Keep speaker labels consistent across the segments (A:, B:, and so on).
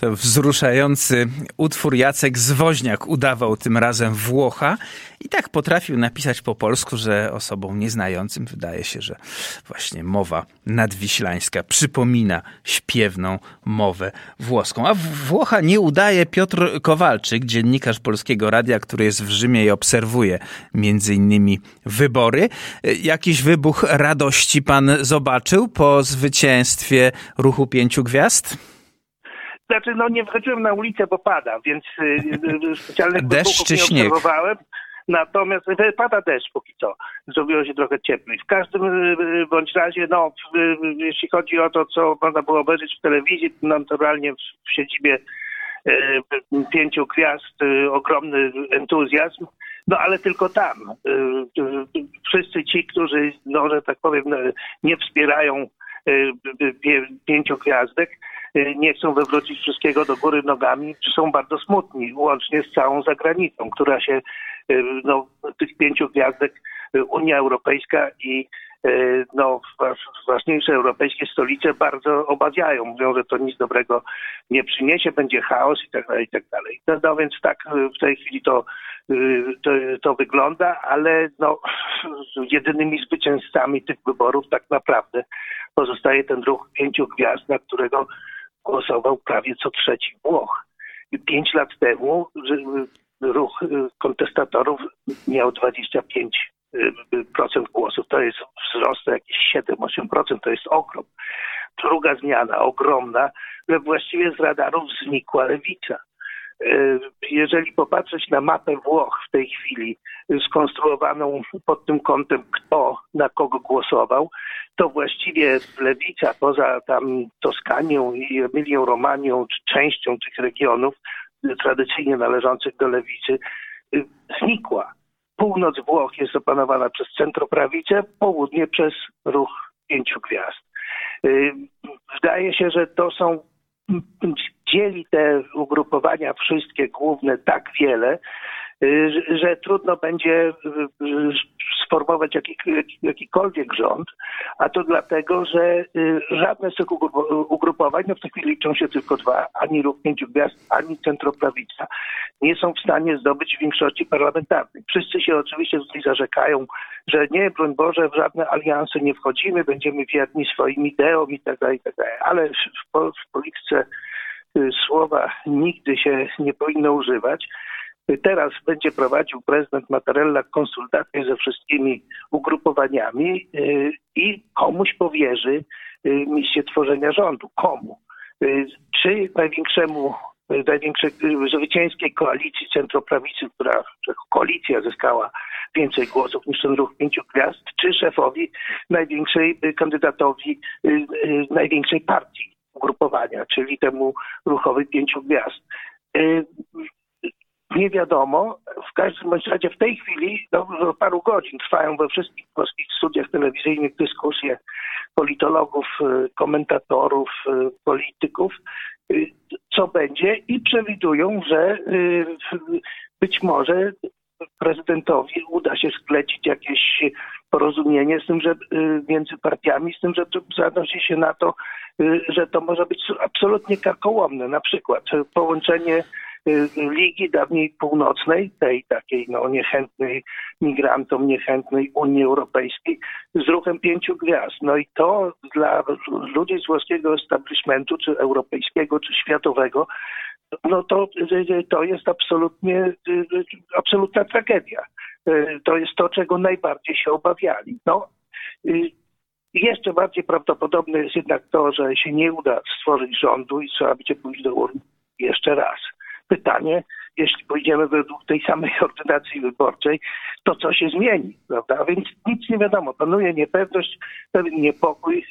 A: To wzruszający utwór. Jacek Zwoźniak udawał tym razem Włocha i tak potrafił napisać po polsku, że osobom nieznającym wydaje się, że właśnie mowa nadwiślańska przypomina śpiewną mowę włoską. A Włocha nie udaje Piotr Kowalczyk, dziennikarz Polskiego Radia, który jest w Rzymie i obserwuje między innymi wybory. Jakiś wybuch radości pan zobaczył po zwycięstwie Ruchu Pięciu Gwiazd?
B: Znaczy, nie wychodziłem na ulicę, bo pada, więc specjalnych
A: deszcz czy
B: wybuchów nie
A: śnieg?
B: obserwowałem. Natomiast pada deszcz póki co. Zrobiło się trochę cieplej. W każdym bądź razie, jeśli chodzi o to, co można było obejrzeć w telewizji, naturalnie w siedzibie Pięciu Gwiazd ogromny entuzjazm. Ale tylko tam. Wszyscy ci, którzy, że tak powiem, nie wspierają Pięciu Gwiazdek, nie chcą wywrócić wszystkiego do góry nogami, są bardzo smutni, łącznie z całą zagranicą, która się tych Pięciu Gwiazdek, Unia Europejska i ważniejsze europejskie stolice bardzo obawiają. Mówią, że to nic dobrego nie przyniesie, będzie chaos i tak dalej, i tak dalej. Więc tak w tej chwili to wygląda, ale jedynymi zwycięzcami tych wyborów tak naprawdę pozostaje ten Ruch Pięciu Gwiazd, na którego głosował prawie co trzeci Włoch. 5 lat temu ruch kontestatorów miał 25% głosów. To jest wzrost o jakieś 7-8%. To jest ogrom. Druga zmiana, ogromna, że właściwie z radarów znikła lewica. Jeżeli popatrzeć na mapę Włoch w tej chwili, skonstruowaną pod tym kątem, kto na kogo głosował, to właściwie lewica, poza tam Toskanią i Emilią Romanią, czy częścią tych regionów tradycyjnie należących do lewicy, znikła. Północ Włoch jest opanowana przez centroprawicę, południe przez Ruch Pięciu Gwiazd. Wydaje się, że to są dzieli te ugrupowania wszystkie główne tak wiele, że trudno będzie sformować jakikolwiek rząd, a to dlatego, że żadne z tych ugrupowań, w tej chwili liczą się tylko dwa, ani Ruch Pięciu Gwiazd, ani centroprawica, nie są w stanie zdobyć większości parlamentarnej. Wszyscy się oczywiście tutaj zarzekają, że nie, broń Boże, w żadne alianse nie wchodzimy, będziemy wierni swoim ideom i tak dalej, ale w polityce słowa nigdy się nie powinno używać. Teraz będzie prowadził prezydent Mattarella konsultacje ze wszystkimi ugrupowaniami i komuś powierzy misję tworzenia rządu. Komu? Czy największej zwycięskiej koalicji centroprawicy, która koalicja zyskała więcej głosów niż ten Ruch Pięciu Gwiazd, czy szefowi kandydatowi największej partii ugrupowania, czyli temu Ruchowi Pięciu Gwiazd. Nie wiadomo, w każdym bądź razie w tej chwili, do paru godzin trwają we wszystkich polskich studiach telewizyjnych dyskusje politologów, komentatorów, polityków, co będzie i przewidują, że być może prezydentowi uda się sklecić jakieś porozumienie z tym, że między partiami, z tym, że zanosi się na to, że to może być absolutnie karkołomne. Na przykład połączenie Ligi dawniej Północnej, tej takiej niechętnej migrantom, niechętnej Unii Europejskiej, z Ruchem Pięciu Gwiazd. I to dla ludzi z włoskiego establishmentu, czy europejskiego, czy światowego, to jest absolutna tragedia. To jest to, czego najbardziej się obawiali. Jeszcze bardziej prawdopodobne jest jednak to, że się nie uda stworzyć rządu i trzeba będzie pójść do urn jeszcze raz. Pytanie, jeśli pójdziemy według tej samej ordynacji wyborczej, to co się zmieni, prawda? Więc nic nie wiadomo. Panuje niepewność, pewien niepokój.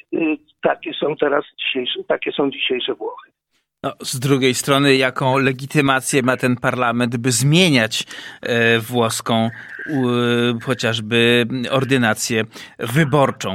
B: Takie są dzisiejsze Włochy.
A: Z drugiej strony, jaką legitymację ma ten parlament, by zmieniać włoską chociażby ordynację wyborczą?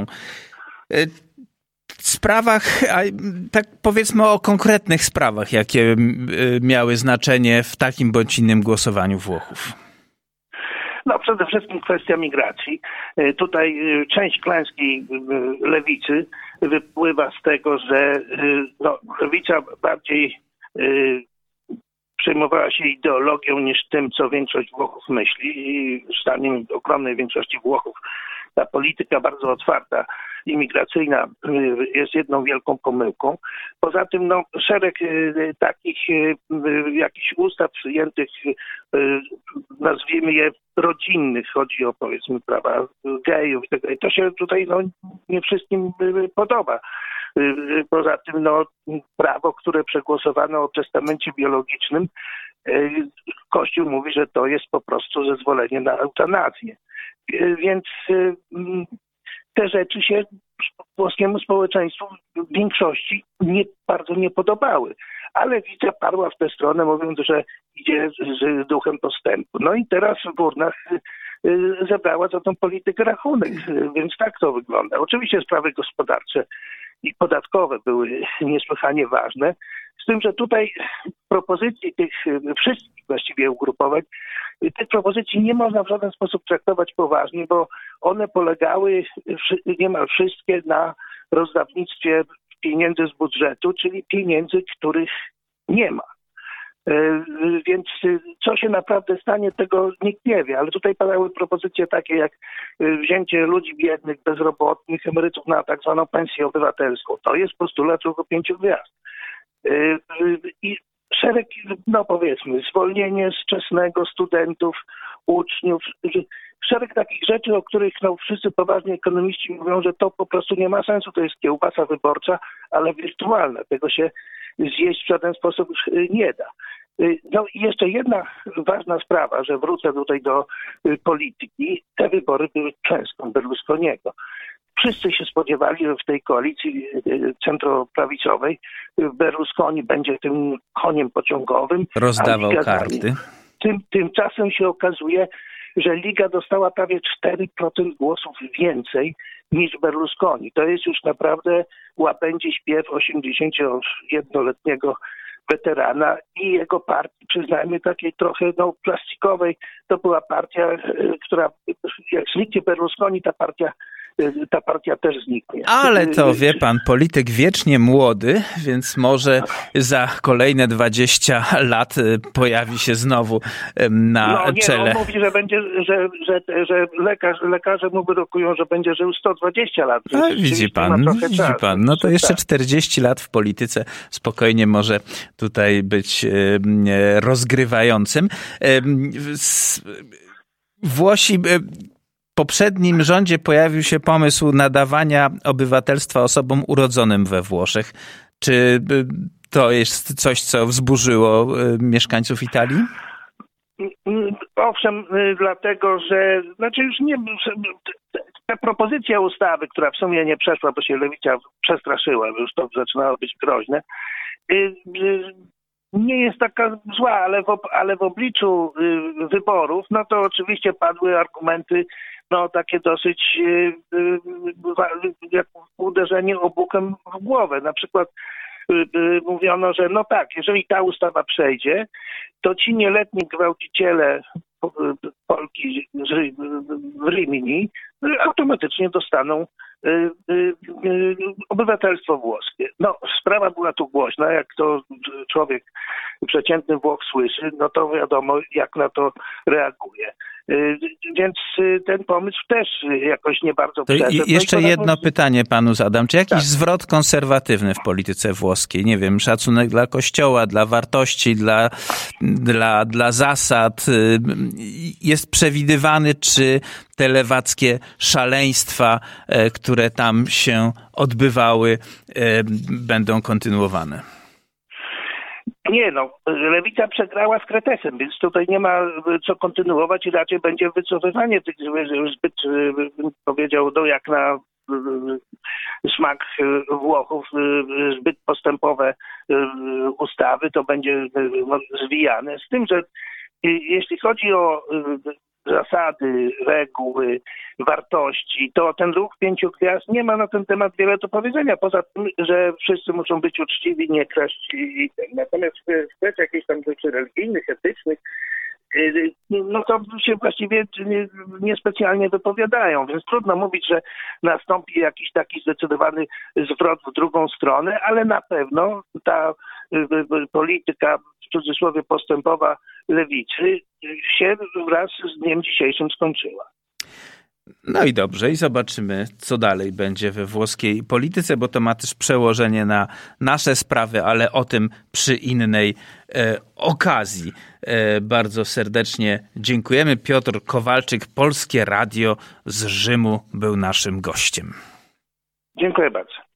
A: Sprawach, tak powiedzmy o konkretnych sprawach, jakie miały znaczenie w takim bądź innym głosowaniu Włochów.
B: Przede wszystkim kwestia migracji. Tutaj część klęski lewicy wypływa z tego, że lewica bardziej się ideologią niż tym, co większość Włochów myśli. I zdaniem ogromnej większości Włochów ta polityka bardzo otwarta, imigracyjna jest jedną wielką pomyłką. Poza tym szereg takich jakichś ustaw przyjętych, nazwijmy je rodzinnych, chodzi o powiedzmy prawa gejów i tak dalej. To się tutaj nie wszystkim podoba. Poza tym prawo, które przegłosowano o testamencie biologicznym, Kościół mówi, że to jest po prostu zezwolenie na eutanazję. Więc te rzeczy się włoskiemu społeczeństwu w większości bardzo nie podobały. Ale Lewica parła w tę stronę, mówiąc, że idzie z duchem postępu. No i teraz w urnach zebrała za tą politykę rachunek, więc tak to wygląda. Oczywiście sprawy gospodarcze i podatkowe były niesłychanie ważne, z tym, że tutaj propozycji tych wszystkich właściwie ugrupowań, tych propozycji nie można w żaden sposób traktować poważnie, bo one polegały niemal wszystkie na rozdawnictwie pieniędzy z budżetu, czyli pieniędzy, których nie ma. Więc co się naprawdę stanie, tego nikt nie wie, ale tutaj padały propozycje takie jak wzięcie ludzi biednych, bezrobotnych, emerytów na tak zwaną pensję obywatelską. To jest postulat ruchu 5 gwiazd. I szereg, powiedzmy, zwolnienie z czesnego studentów, uczniów, szereg takich rzeczy, o których wszyscy poważni ekonomiści mówią, że to po prostu nie ma sensu, to jest kiełbasa wyborcza, ale wirtualna. Tego się zjeść w żaden sposób nie da. I jeszcze jedna ważna sprawa, że wrócę tutaj do polityki. Te wybory były klęską Berlusconiego. Wszyscy się spodziewali, że w tej koalicji centroprawicowej Berlusconi będzie tym koniem pociągowym.
A: Rozdawał karty.
B: Tymczasem się okazuje, że Liga dostała prawie 4% głosów więcej niż Berlusconi. To jest już naprawdę łabędzi śpiew 81-letniego weterana i jego partii, przyznajmy takiej trochę plastikowej. To była partia, która jak zniknie Berlusconi, ta partia też zniknie.
A: Ale to wie pan, polityk wiecznie młody, więc może za kolejne 20 lat pojawi się znowu na czele.
B: On mówi, że będzie, że lekarze mu wyrokują, że będzie żył 120 lat.
A: A widzi pan. No to jeszcze 40 lat w polityce spokojnie może tutaj być rozgrywającym. Włosi... W poprzednim rządzie pojawił się pomysł nadawania obywatelstwa osobom urodzonym we Włoszech. Czy to jest coś, co wzburzyło mieszkańców Italii?
B: Owszem, dlatego, że ta propozycja ustawy, która w sumie nie przeszła, bo się Lewica przestraszyła, bo już to zaczynało być groźne, nie jest taka zła, ale w obliczu wyborów, to oczywiście padły argumenty takie dosyć jak uderzenie obuchem w głowę. Na przykład mówiono, że jeżeli ta ustawa przejdzie, to ci nieletni gwałciciele Polki w Rimini automatycznie dostaną obywatelstwo włoskie. Sprawa była tu głośna, jak to człowiek, przeciętny Włoch słyszy, to wiadomo, jak na to reaguje. Więc ten pomysł też jakoś nie bardzo przeszedł.
A: Jeszcze jedno pytanie panu zadam. Czy jakiś zwrot konserwatywny w polityce włoskiej, nie wiem, szacunek dla Kościoła, dla wartości, dla zasad jest przewidywany, czy te lewackie szaleństwa, które tam się odbywały, będą kontynuowane?
B: Nie, Lewica przegrała z Kretesem, więc tutaj nie ma co kontynuować i raczej będzie wycofywanie tych zbyt, bym powiedział, jak na smak Włochów, zbyt postępowe ustawy, to będzie zwijane. Z tym, że jeśli chodzi o zasady, reguły, wartości, to ten ruch 5 gwiazd nie ma na ten temat wiele do powiedzenia, poza tym, że wszyscy muszą być uczciwi, nie kraść. Natomiast w kwestiach jakichś tam rzeczy religijnych, etycznych, no to się właściwie niespecjalnie wypowiadają, więc trudno mówić, że nastąpi jakiś taki zdecydowany zwrot w drugą stronę, ale na pewno ta polityka, w cudzysłowie postępowa lewicy się wraz z dniem dzisiejszym skończyła.
A: No i dobrze, i zobaczymy, co dalej będzie we włoskiej polityce, bo to ma też przełożenie na nasze sprawy, ale o tym przy innej okazji. Bardzo serdecznie dziękujemy. Piotr Kowalczyk, Polskie Radio z Rzymu był naszym gościem.
B: Dziękuję bardzo.